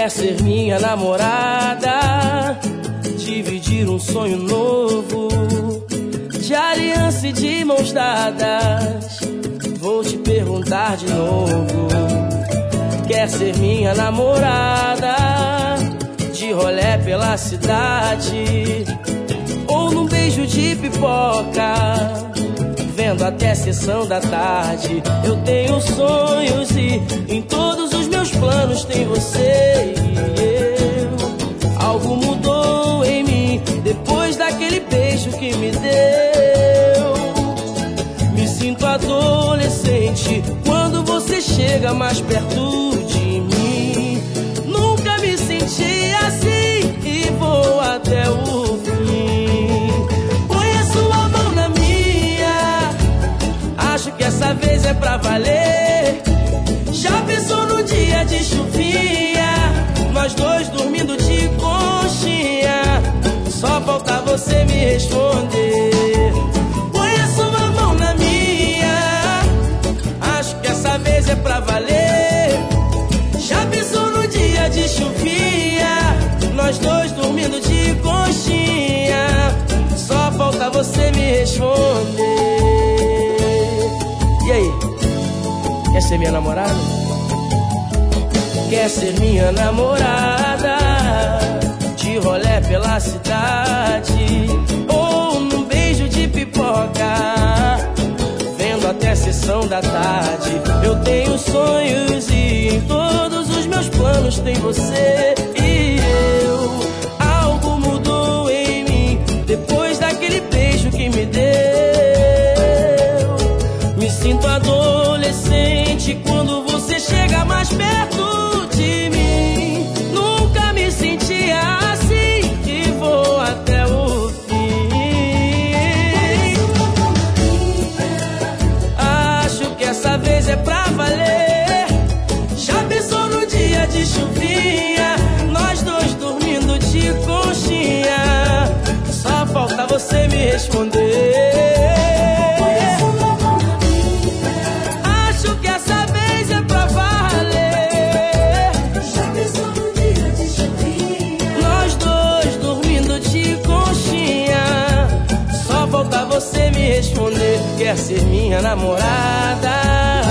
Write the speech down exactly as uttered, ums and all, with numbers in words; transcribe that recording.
Quer ser minha namorada, dividir um sonho novo, de aliança e de mãos dadas. Vou te perguntar de novo. Quer ser minha namorada, de rolé pela cidade, ou num beijo de pipoca, vendo até sessão da tarde. Eu tenho sonhos e em todos os meus planos tem você e eu. Algo mudou em mim depois daquele beijo que me deu. Me sinto adolescente quando você chega mais perto de mim. Nunca me senti assim e vou até o fim. Põe a sua mão na minha, acho que essa vez é pra valer. Já pensou no dia de chuvinha, nós dois dormindo de conchinha, só falta você me responder. Põe a sua mão na minha, acho que essa vez é pra valer. Já pensou no dia de chuvinha, nós dois dormindo de conchinha, só falta você me responder. E aí, quer ser minha namorada? Quer ser minha namorada, de rolé pela cidade, ou num beijo de pipoca, vendo até sessão da tarde. Eu tenho sonhos e em todos os meus planos tem você e eu. Algo mudou em mim depois daquele beijo que me deu. Me sinto adolescente quando você chega mais perto de mim. Nunca me senti assim e vou até o fim. Acho que essa vez é pra valer. Já pensou no dia de chuvinha, nós dois dormindo de conchinha, só falta você me responder. Acho que essa vez é pra valer. Já pensou no dia de chuvinha, nós dois dormindo de conchinha, só falta você me responder. Quer ser minha namorada,